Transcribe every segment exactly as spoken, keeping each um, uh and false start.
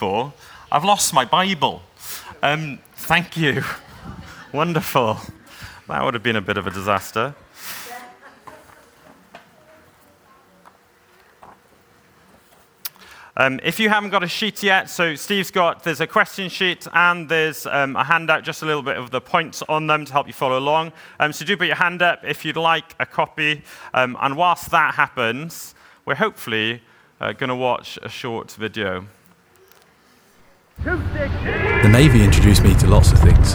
people, I've lost my Bible. Um, thank you. Wonderful. That would have been a bit of a disaster. Um, if you haven't got a sheet yet, so Steve's got, there's a question sheet and there's um, a handout, just a little bit of the points on them to help you follow along. Um, so do put your hand up if you'd like a copy. Um, and whilst that happens, we're hopefully uh, going to watch a short video. The Navy introduced me to lots of things.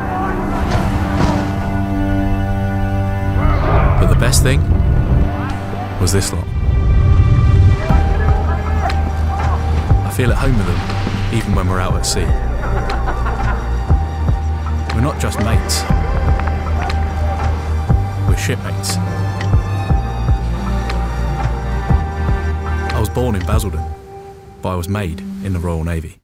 But the best thing was this lot. I feel at home with them, even when we're out at sea. We're not just mates. We're shipmates. I was born in Basildon, but I was made in the Royal Navy.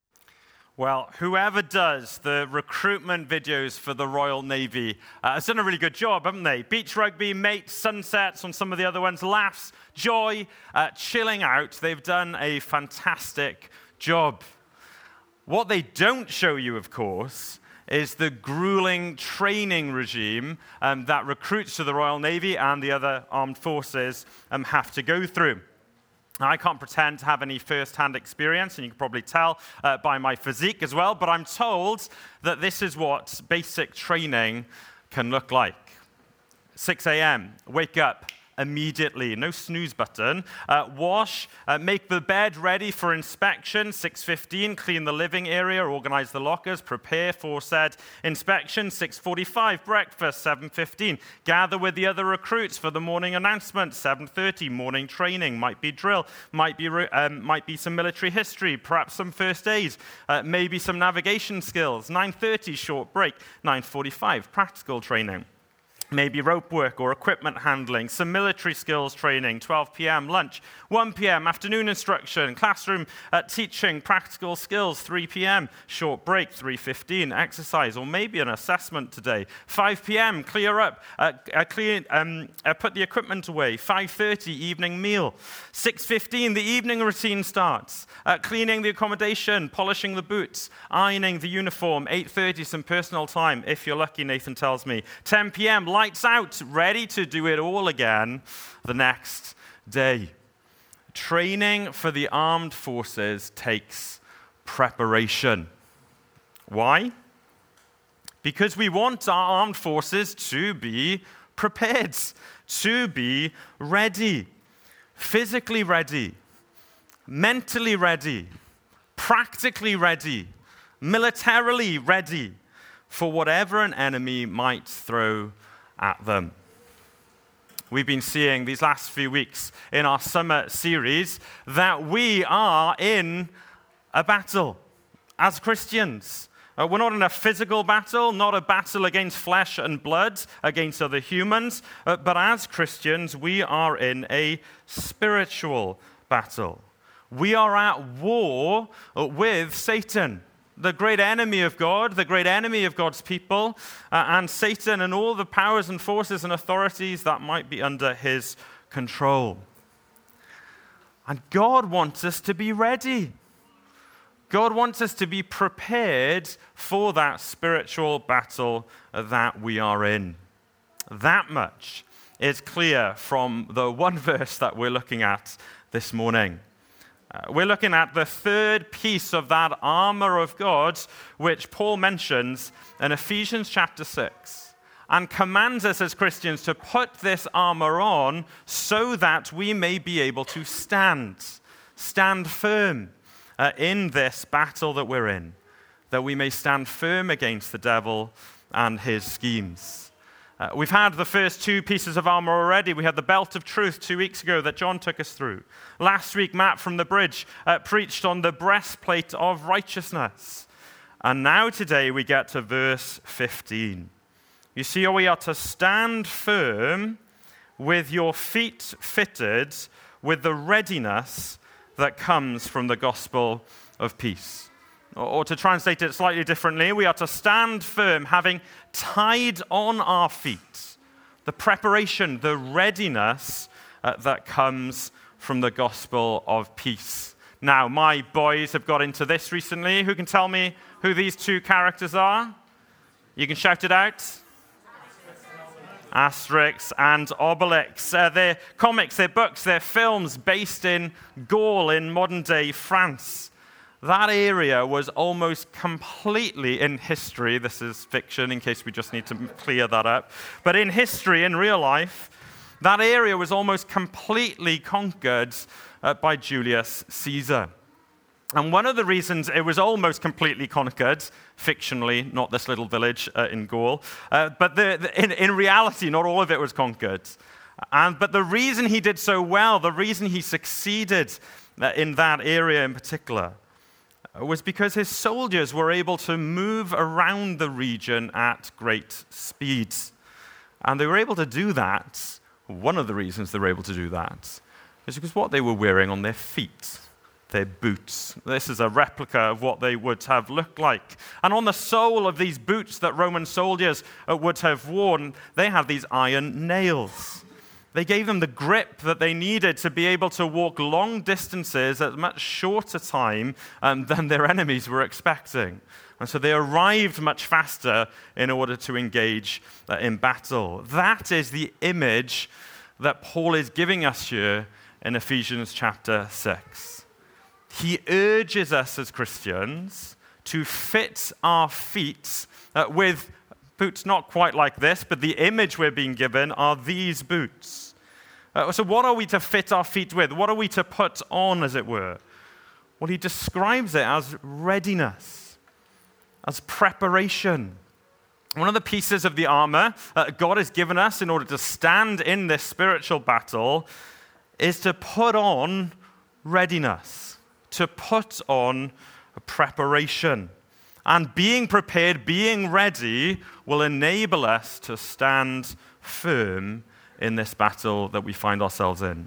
Well, whoever does the recruitment videos for the Royal Navy uh, has done a really good job, haven't they? Beach rugby, mates, sunsets on some of the other ones, laughs, joy, uh, chilling out. They've done a fantastic job. What they don't show you, of course, is the grueling training regime um, that recruits to the Royal Navy and the other armed forces um, have to go through. I can't pretend to have any first-hand experience, and you can probably tell uh, by my physique as well, but I'm told that this is what basic training can look like. six a.m., wake up immediately, no snooze button. Uh, wash, uh, make the bed ready for inspection, six fifteen, clean the living area, organize the lockers, prepare for said inspection, six forty-five, breakfast, seven fifteen, gather with the other recruits for the morning announcement, seven thirty, morning training, might be drill, might be, um, might be some military history, perhaps some first aid, uh, maybe some navigation skills, nine thirty, short break, nine forty-five, practical training. Maybe rope work or equipment handling, some military skills training, twelve p.m. lunch, one p.m. afternoon instruction, classroom uh, teaching, practical skills, three p.m. short break, three fifteen exercise, or maybe an assessment today, five p.m. clear up, uh, uh, clear, um, uh, put the equipment away, five thirty evening meal, six fifteen the evening routine starts, uh, cleaning the accommodation, polishing the boots, ironing the uniform, eight thirty some personal time, if you're lucky, Nathan tells me, ten p.m. lights out, ready to do it all again the next day. Training for the armed forces takes preparation. Why? Because we want our armed forces to be prepared, to be ready, physically ready, mentally ready, practically ready, militarily ready for whatever an enemy might throw at them. We've been seeing these last few weeks in our summer series that we are in a battle as Christians. Uh, we're not in a physical battle, not a battle against flesh and blood, against other humans, uh, but as Christians, we are in a spiritual battle. We are at war uh, with Satan, the great enemy of God, the great enemy of God's people, uh, and Satan and all the powers and forces and authorities that might be under his control. And God wants us to be ready. God wants us to be prepared for that spiritual battle that we are in. That much is clear from the one verse that we're looking at this morning. Uh, we're looking at the third piece of that armor of God, which Paul mentions in Ephesians chapter six, and commands us as Christians to put this armor on so that we may be able to stand, stand firm uh, in this battle that we're in, that we may stand firm against the devil and his schemes. Uh, we've had the first two pieces of armor already. We had the belt of truth two weeks ago that John took us through. Last week, Matt from the Bridge uh, preached on the breastplate of righteousness. And now today we get to verse fifteen. You see, we are to stand firm with your feet fitted with the readiness that comes from the gospel of peace. Or to translate it slightly differently, we are to stand firm, having tied on our feet the preparation, the readiness uh, that comes from the gospel of peace. Now, my boys have got into this recently. Who can tell me who these two characters are? You can shout it out. Asterix and Obelix. Uh, they're comics, they're books, they're films based in Gaul in modern-day France. That area was almost completely in history. This is fiction, in case we just need to clear that up. But in history, in real life, that area was almost completely conquered uh, by Julius Caesar. And one of the reasons it was almost completely conquered, fictionally, not this little village uh, in Gaul, uh, but the, the, in, in reality, not all of it was conquered. And, but the reason he did so well, the reason he succeeded uh, in that area in particular, was because his soldiers were able to move around the region at great speeds. And they were able to do that. One of the reasons they were able to do that is because what they were wearing on their feet, their boots. This is a replica of what they would have looked like. And on the sole of these boots that Roman soldiers would have worn, they had these iron nails. They gave them the grip that they needed to be able to walk long distances at much shorter time um, than their enemies were expecting. And so they arrived much faster in order to engage uh, in battle. That is the image that Paul is giving us here in Ephesians chapter six. He urges us as Christians to fit our feet uh, with boots not quite like this, but the image we're being given are these boots. Uh, so what are we to fit our feet with? What are we to put on, as it were? Well, he describes it as readiness, as preparation. One of the pieces of the armor uh, God has given us in order to stand in this spiritual battle is to put on readiness, to put on a preparation. And being prepared, being ready, will enable us to stand firm in this battle that we find ourselves in.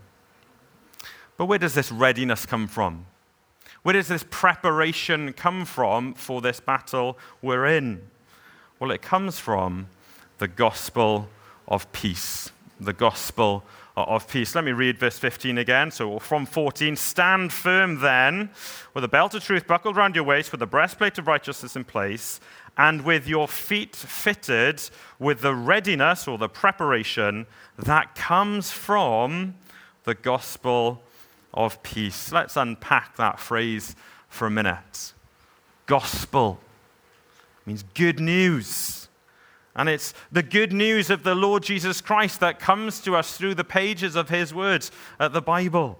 But where does this readiness come from? Where does this preparation come from for this battle we're in? Well, it comes from the gospel of peace. The gospel of peace. Let me read verse fifteen again. So from fourteen, stand firm then, with a belt of truth buckled around your waist, with the breastplate of righteousness in place, and with your feet fitted with the readiness or the preparation that comes from the gospel of peace. Let's unpack that phrase for a minute. Gospel means good news. And it's the good news of the Lord Jesus Christ that comes to us through the pages of his words, uh, the Bible.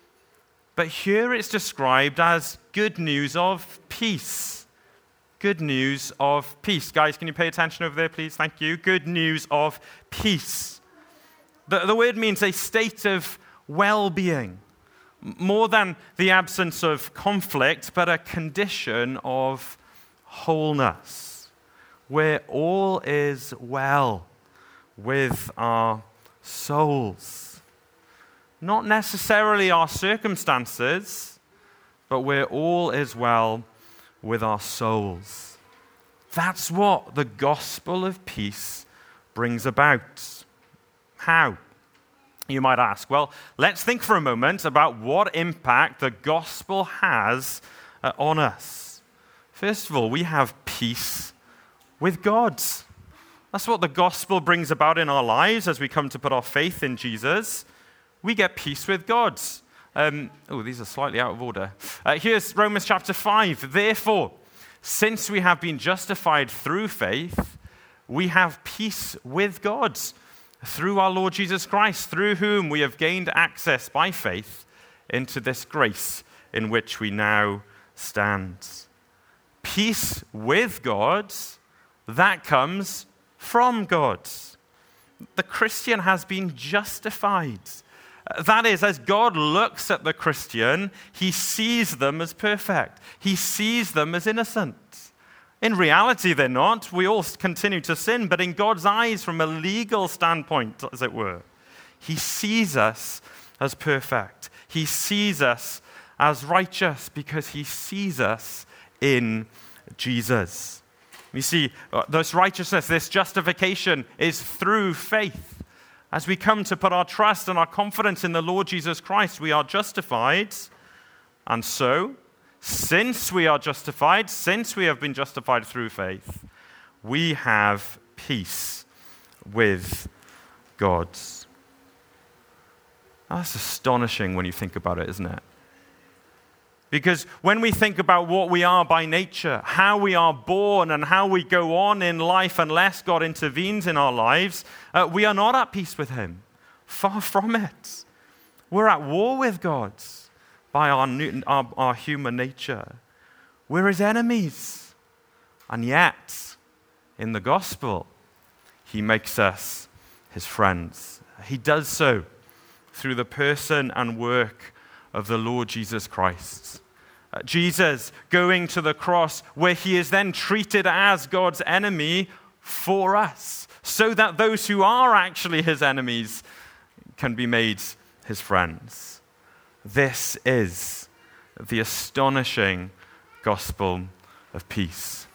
But here it's described as good news of peace. Good news of peace. Guys, can you pay attention over there, please? Thank you. Good news of peace. The, the word means a state of well-being. More than the absence of conflict, but a condition of wholeness, where all is well with our souls. Not necessarily our circumstances, but where all is well with our souls. That's what the gospel of peace brings about. How? You might ask. Well, let's think for a moment about what impact the gospel has uh, on us. First of all, we have peace with God. That's what the gospel brings about in our lives as we come to put our faith in Jesus. We get peace with God. Um, oh, these are slightly out of order. Uh, here's Romans chapter five. Therefore, since we have been justified through faith, we have peace with God through our Lord Jesus Christ, through whom we have gained access by faith into this grace in which we now stand. Peace with God, that comes from God. The Christian has been justified. That is, as God looks at the Christian, he sees them as perfect. He sees them as innocent. In reality, they're not. We all continue to sin, but in God's eyes, from a legal standpoint, as it were, he sees us as perfect. He sees us as righteous because he sees us in Jesus. You see, this righteousness, this justification is through faith. As we come to put our trust and our confidence in the Lord Jesus Christ, we are justified, And so, since we are justified, since we have been justified through faith, we have peace with God. That's astonishing when you think about it, isn't it? Because when we think about what we are by nature, how we are born, and how we go on in life unless God intervenes in our lives, uh, we are not at peace with him. Far from it. We're at war with God by our, new, our, our human nature. We're his enemies. And yet, in the gospel, he makes us his friends. He does so through the person and work of the Lord Jesus Christ. Uh, Jesus going to the cross, where he is then treated as God's enemy for us, so that those who are actually his enemies can be made his friends. This is the astonishing gospel of peace.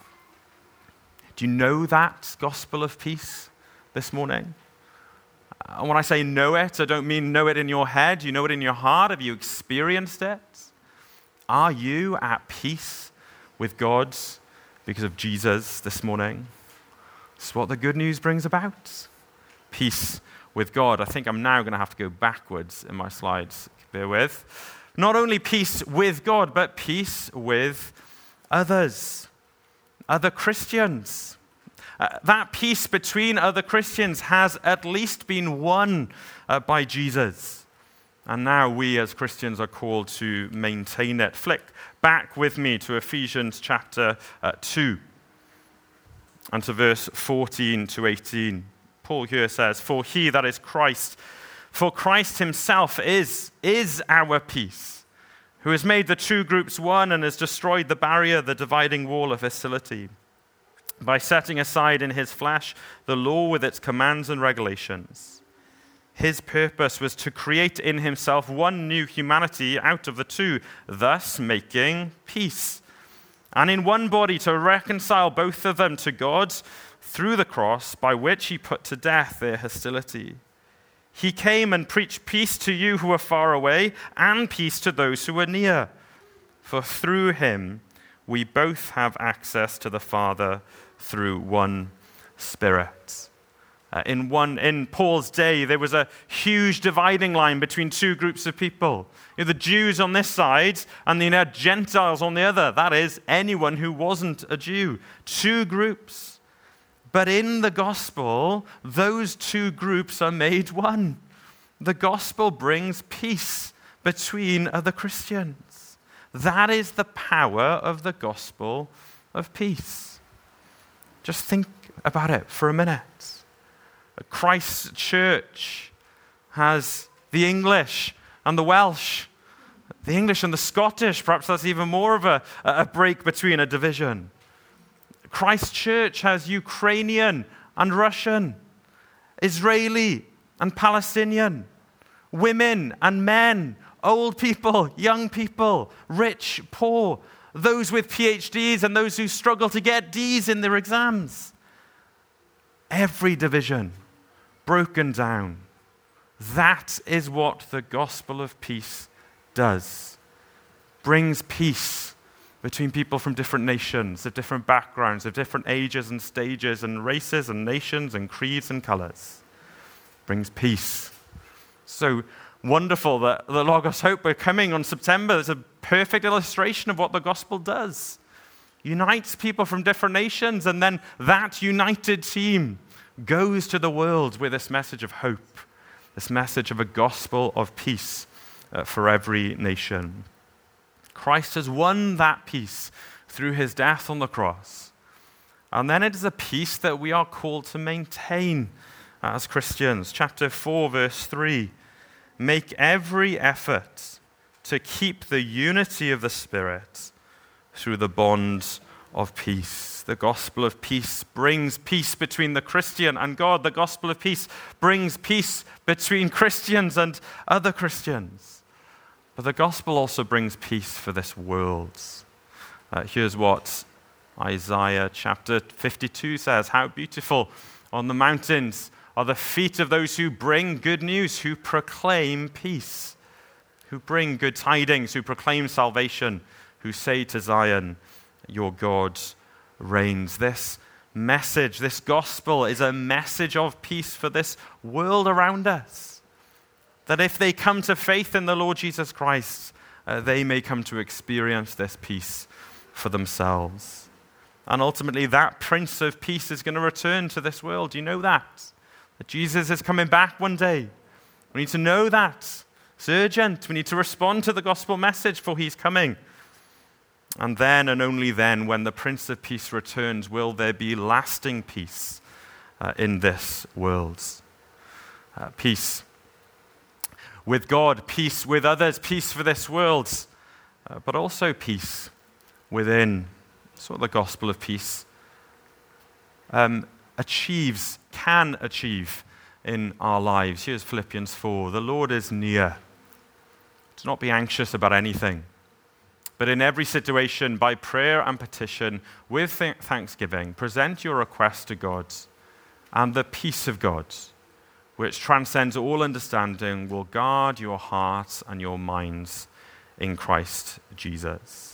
Do you know that gospel of peace this morning? And when I say know it, I don't mean know it in your head. You know it in your heart. Have you experienced it? Are you at peace with God because of Jesus this morning? That's what the good news brings about. Peace with God. I think I'm now going to have to go backwards in my slides. Bear with. Not only peace with God, but peace with others, other Christians. Uh, that peace between other Christians has at least been won uh, by Jesus. And now we as Christians are called to maintain it. Flick back with me to Ephesians chapter uh, two and to verse fourteen to eighteen. Paul here says, "For he, that is Christ, for Christ himself is, is our peace, who has made the two groups one and has destroyed the barrier, the dividing wall of hostility, by setting aside in his flesh the law with its commands and regulations. His purpose was to create in himself one new humanity out of the two, thus making peace, and in one body to reconcile both of them to God through the cross, by which he put to death their hostility. He came and preached peace to you who are far away, and peace to those who are near. For through him we both have access to the Father through one Spirit." Uh, in one, in Paul's day, there was a huge dividing line between two groups of people. You know, the Jews on this side and the Gentiles on the other. That is, anyone who wasn't a Jew. Two groups. But in the gospel, those two groups are made one. The gospel brings peace between other Christians. That is the power of the gospel of peace. Just think about it for a minute. Christ's church has the English and the Welsh, the English and the Scottish. Perhaps that's even more of a, a break between a division. Christ's church has Ukrainian and Russian, Israeli and Palestinian, women and men, old people, young people, rich, poor, those with P H Ds and those who struggle to get Ds in their exams. Every division broken down. That is what the gospel of peace does. Brings peace between people from different nations, of different backgrounds, of different ages and stages and races and nations and creeds and colors. Brings peace. So wonderful that the Logos Hope are coming on September. It's a perfect illustration of what the gospel does. Unites people from different nations, and then that united team goes to the world with this message of hope, this message of a gospel of peace uh, for every nation. Christ has won that peace through his death on the cross. And then it is a peace that we are called to maintain as Christians. Chapter four, verse three. "Make every effort to keep the unity of the Spirit through the bond of peace." The gospel of peace brings peace between the Christian and God. The gospel of peace brings peace between Christians and other Christians. But the gospel also brings peace for this world. Uh, here's what Isaiah chapter fifty-two says. "How beautiful on the mountains are the feet of those who bring good news, who proclaim peace, who bring good tidings, who proclaim salvation, who say to Zion, your God reigns. This message, this gospel is a message of peace for this world around us. That if they come to faith in the Lord Jesus Christ, uh, they may come to experience this peace for themselves. And ultimately, that Prince of Peace is going to return to this world. Do you know that? That Jesus is coming back one day. We need to know that. It's urgent. We need to respond to the gospel message, for he's coming. And then, and only then, when the Prince of Peace returns, will there be lasting peace uh, in this world. Uh, peace with God, peace with others, peace for this world, uh, but also peace within. That's what the gospel of peace um, achieves, can achieve in our lives. Here's Philippians four. The Lord is near. Do not be anxious about anything, but in every situation, by prayer and petition, with th- thanksgiving, present your request to God, and the peace of God, which transcends all understanding, will guard your hearts and your minds in Christ Jesus.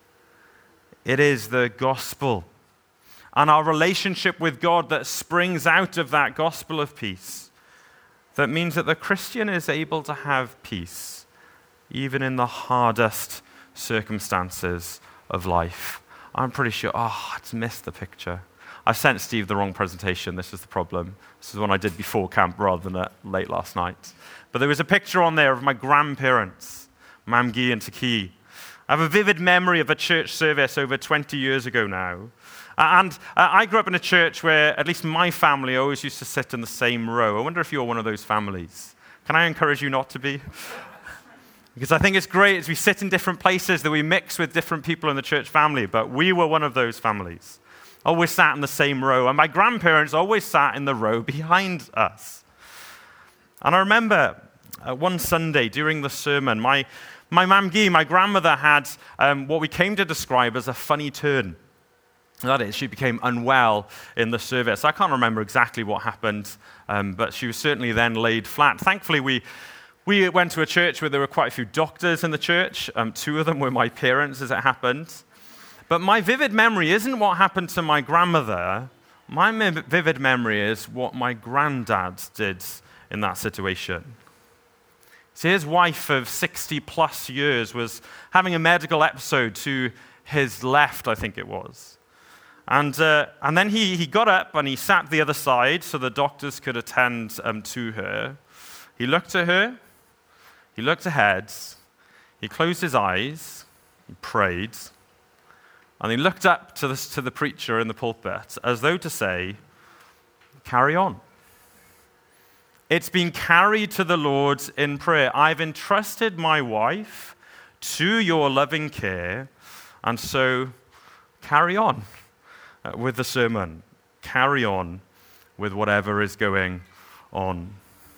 It is the gospel and our relationship with God that springs out of that gospel of peace that means that the Christian is able to have peace even in the hardest circumstances of life. I'm pretty sure, oh, I've missed the picture. I sent Steve the wrong presentation. This is the problem. This is one I did before camp rather than at late last night. But there was a picture on there of my grandparents, Mamgi and Taki. I have a vivid memory of a church service over twenty years ago now. And uh, I grew up in a church where at least my family always used to sit in the same row. I wonder if you're one of those families. Can I encourage you not to be? Because I think it's great as we sit in different places that we mix with different people in the church family. But we were one of those families. Always sat in the same row. And my grandparents always sat in the row behind us. And I remember uh, one Sunday during the sermon, my My Mamgi, my grandmother, had um, what we came to describe as a funny turn. That is, she became unwell in the service. I can't remember exactly what happened, um, but she was certainly then laid flat. Thankfully, we we went to a church where there were quite a few doctors in the church. Um, two of them were my parents, as it happened. But my vivid memory isn't what happened to my grandmother. My me- vivid memory is what my granddad did in that situation. So his wife of sixty plus years was having a medical episode to his left, I think it was. And uh, and then he, he got up and he sat the other side so the doctors could attend um, to her. He looked at her, he looked ahead, he closed his eyes, he prayed, and he looked up to the, to the preacher in the pulpit as though to say, carry on. It's been carried to the Lord in prayer. I've entrusted my wife to your loving care, and so carry on with the sermon. Carry on with whatever is going on.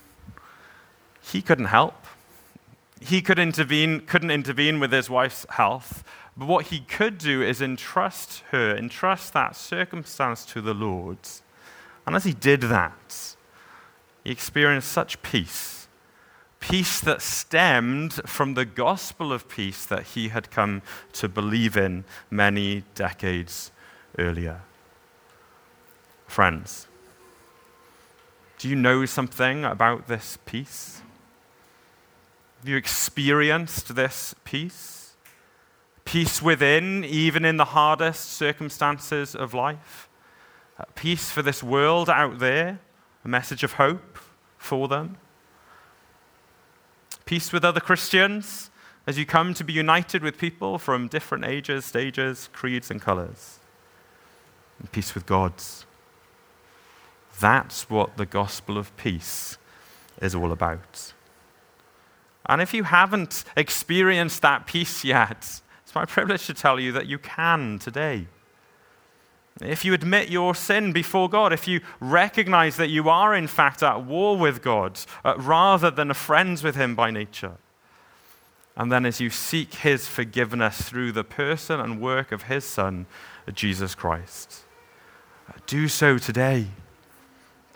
He couldn't help. He could intervene, couldn't intervene with his wife's health, but what he could do is entrust her, entrust that circumstance to the Lord. And as he did that, he experienced such peace, peace that stemmed from the gospel of peace that he had come to believe in many decades earlier. Friends, do you know something about this peace? Have you experienced this peace? Peace within, even in the hardest circumstances of life? Peace for this world out there? A message of hope for them. Peace with other Christians as you come to be united with people from different ages, stages, creeds, and colors. And peace with God. That's what the gospel of peace is all about. And if you haven't experienced that peace yet, it's my privilege to tell you that you can today. If you admit your sin before God, if you recognize that you are in fact at war with God, uh, rather than friends with him by nature, and then as you seek his forgiveness through the person and work of his Son, Jesus Christ, uh, do so today.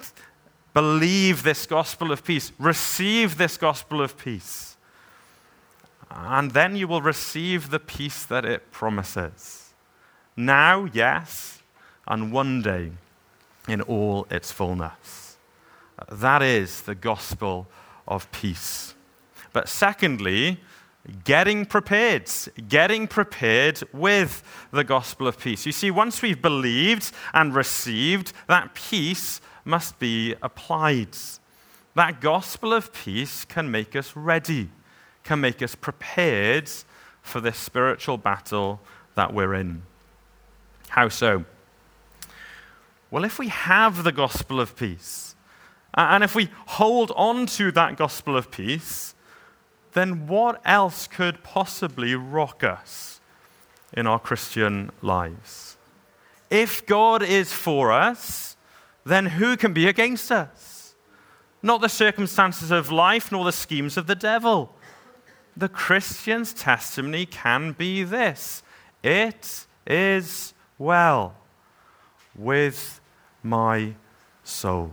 Believe this gospel of peace. Receive this gospel of peace. and then you will receive the peace that it promises. Now, yes, and one day in all its fullness. That is the gospel of peace. But secondly, getting prepared, getting prepared with the gospel of peace. You see, once we've believed and received, that peace must be applied. That gospel of peace can make us ready, can make us prepared for this spiritual battle that we're in. How so? Well, if we have the gospel of peace, and if we hold on to that gospel of peace, then what else could possibly rock us in our Christian lives? If God is for us, then who can be against us? Not the circumstances of life, nor the schemes of the devil. The Christian's testimony can be this: it is well with my soul.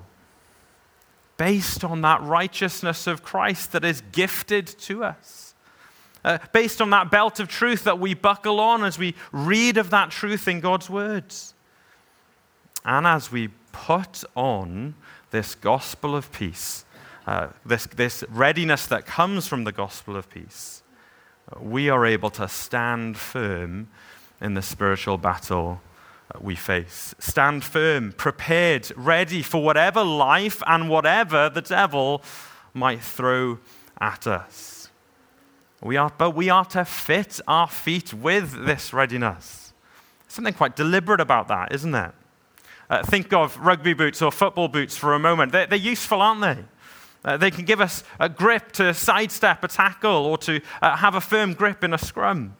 Based on that righteousness of Christ that is gifted to us. Uh, based on that belt of truth that we buckle on as we read of that truth in God's words. And as we put on this gospel of peace, uh, this, this readiness that comes from the gospel of peace, we are able to stand firm in the spiritual battle we face. Stand firm, prepared, ready for whatever life and whatever the devil might throw at us. We are, but we are to fit our feet with this readiness. Something quite deliberate about that, isn't there? Uh, think of rugby boots or football boots for a moment. They're, they're useful, aren't they? Uh, they can give us a grip to sidestep a tackle or to uh, have a firm grip in a scrum.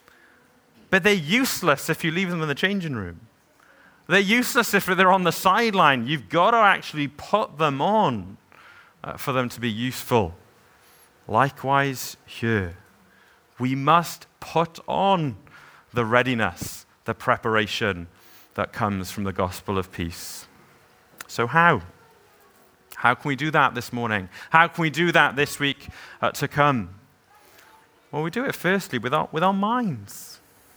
But they're useless if you leave them in the changing room. They're useless if they're on the sideline. You've got to actually put them on uh, for them to be useful. Likewise here, we must put on the readiness, the preparation that comes from the gospel of peace. So how? How can we do that this morning? How can we do that this week uh, to come? Well, we do it firstly with our, with our minds.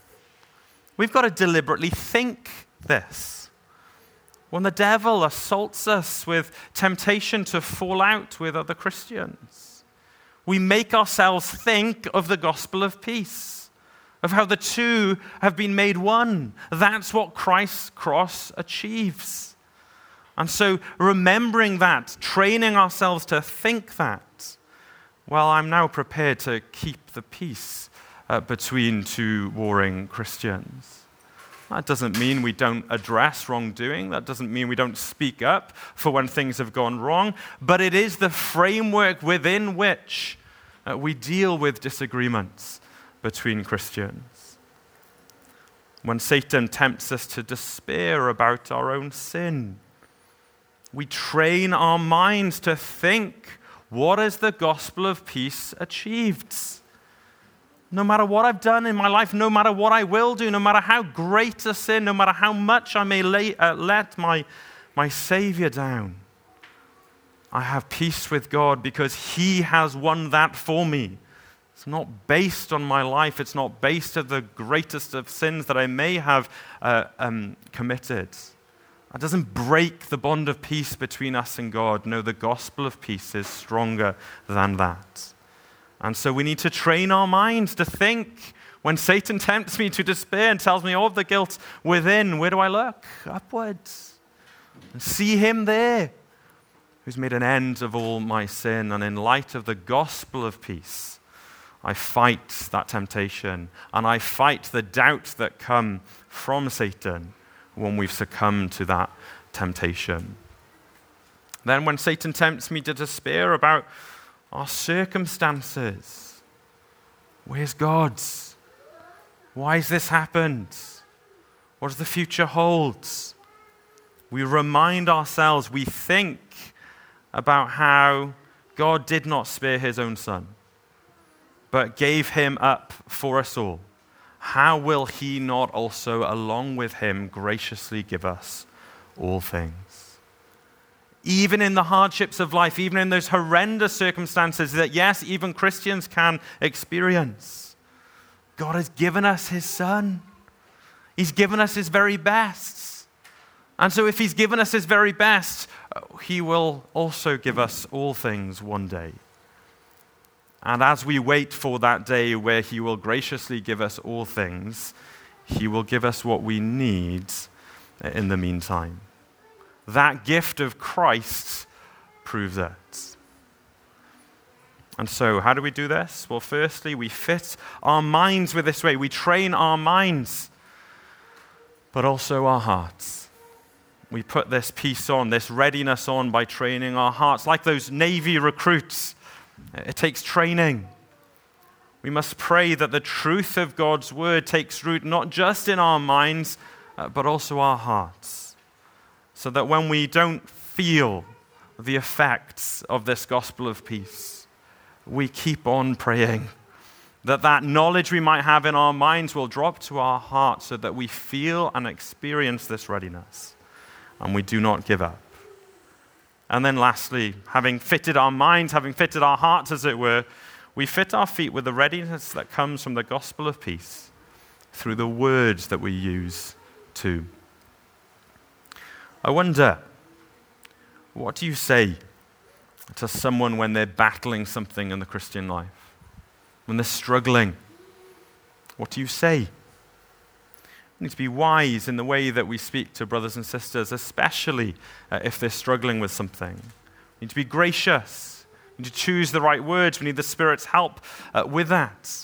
We've got to deliberately think this. When the devil assaults us with temptation to fall out with other Christians, we make ourselves think of the gospel of peace, of how the two have been made one. That's what Christ's cross achieves. And so remembering that, training ourselves to think that, well, I'm now prepared to keep the peace Uh, between two warring Christians. That doesn't mean we don't address wrongdoing. That doesn't mean we don't speak up for when things have gone wrong. But it is the framework within which uh, we deal with disagreements between Christians. When Satan tempts us to despair about our own sin, we train our minds to think, what has the gospel of peace achieved? No matter what I've done in my life, no matter what I will do, no matter how great a sin, no matter how much I may lay, uh, let my, my Savior down, I have peace with God because He has won that for me. It's not based on my life. It's not based on the greatest of sins that I may have uh, um, committed. That doesn't break the bond of peace between us and God. No, the gospel of peace is stronger than that. And so we need to train our minds to think, when Satan tempts me to despair and tells me all of the guilt within, where do I look? Upwards. And see Him there, who's made an end of all my sin. And in light of the gospel of peace, I fight that temptation. And I fight the doubts that come from Satan when we've succumbed to that temptation. Then when Satan tempts me to despair about our circumstances, where's God? Why has this happened? What does the future hold? We remind ourselves, we think about how God did not spare His own Son, but gave Him up for us all. How will He not also, along with Him, graciously give us all things? even in the hardships of life, even in those horrendous circumstances that, yes, even Christians can experience. God has given us his Son. He's given us his very best. And so if he's given us his very best, he will also give us all things one day. And as we wait for that day where he will graciously give us all things, he will give us what we need in the meantime. That gift of Christ proves it. And so, how do we do this? Well, firstly, we fit our minds with this way. We train our minds, but also our hearts. We put this peace on, this readiness on by training our hearts. Like those Navy recruits, it takes training. We must pray that the truth of God's word takes root not just in our minds, uh, but also our hearts. So that when we don't feel the effects of this gospel of peace, we keep on praying. That that knowledge we might have in our minds will drop to our hearts so that we feel and experience this readiness. And we do not give up. And then lastly, having fitted our minds, having fitted our hearts, as it were, we fit our feet with the readiness that comes from the gospel of peace through the words that we use too. I wonder, what do you say to someone when they're battling something in the Christian life? When they're struggling? What do you say? We need to be wise in the way that we speak to brothers and sisters, especially uh, if they're struggling with something. We need to be gracious. We need to choose the right words. We need the Spirit's help uh, with that.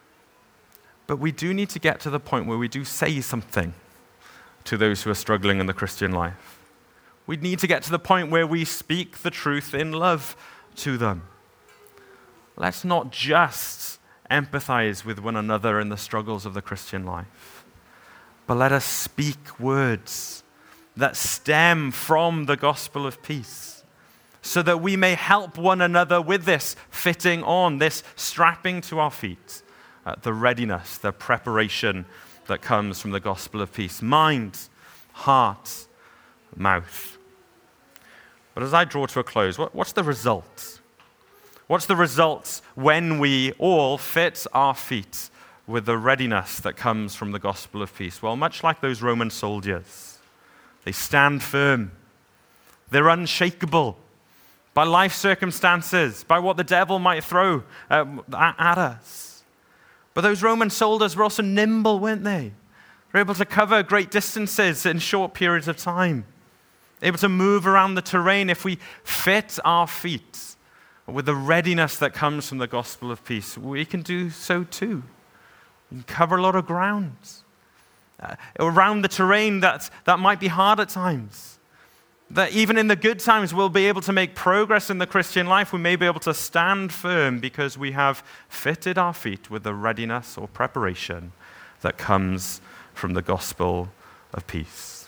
But we do need to get to the point where we do say something to those who are struggling in the Christian life. We need to get to the point where we speak the truth in love to them. Let's not just empathize with one another in the struggles of the Christian life, but let us speak words that stem from the gospel of peace so that we may help one another with this fitting on, this strapping to our feet, uh, the readiness, the preparation that comes from the gospel of peace. Mind, heart, mouth. But as I draw to a close, what, what's the result? What's the result when we all fit our feet with the readiness that comes from the gospel of peace? Well, much like those Roman soldiers, they stand firm. They're unshakable by life circumstances, by what the devil might throw uh, at us. But those Roman soldiers were also nimble, weren't they? They were able to cover great distances in short periods of time, able to move around the terrain. If we fit our feet with the readiness that comes from the gospel of peace, we can do so too. We can cover a lot of ground uh, around the terrain that, that might be hard at times. That even in the good times, we'll be able to make progress in the Christian life. We may be able to stand firm because we have fitted our feet with the readiness or preparation that comes from the gospel of peace.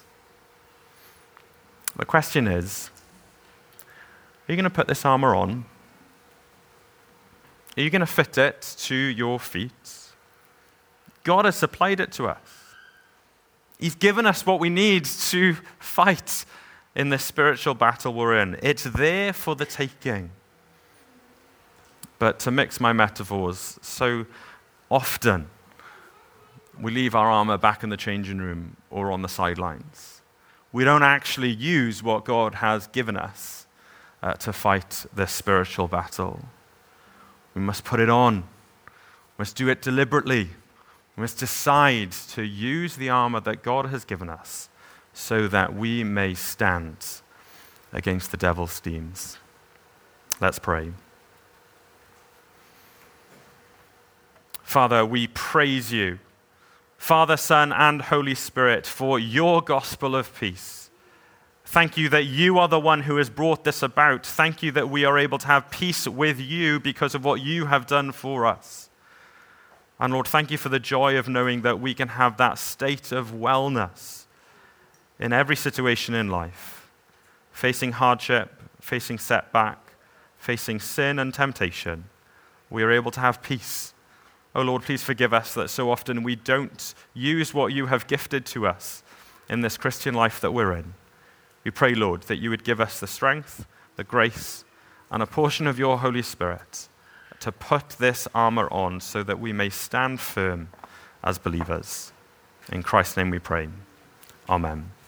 The question is, are you going to put this armor on? Are you going to fit it to your feet? God has supplied it to us. He's given us what we need to fight in this spiritual battle we're in. It's there for the taking. But to mix my metaphors, so often we leave our armor back in the changing room or on the sidelines. We don't actually use what God has given us uh, to fight this spiritual battle. We must put it on. We must do it deliberately. We must decide to use the armor that God has given us so that we may stand against the devil's schemes. Let's pray. Father, we praise you, Father, Son, and Holy Spirit, for your gospel of peace. Thank you that you are the one who has brought this about. Thank you that we are able to have peace with you because of what you have done for us. And Lord, thank you for the joy of knowing that we can have that state of wellness in every situation in life, facing hardship, facing setback, facing sin and temptation. We are able to have peace. Oh Lord, please forgive us that so often we don't use what you have gifted to us in this Christian life that we're in. We pray, Lord, that you would give us the strength, the grace, and a portion of your Holy Spirit to put this armor on so that we may stand firm as believers. In Christ's name we pray. Amen.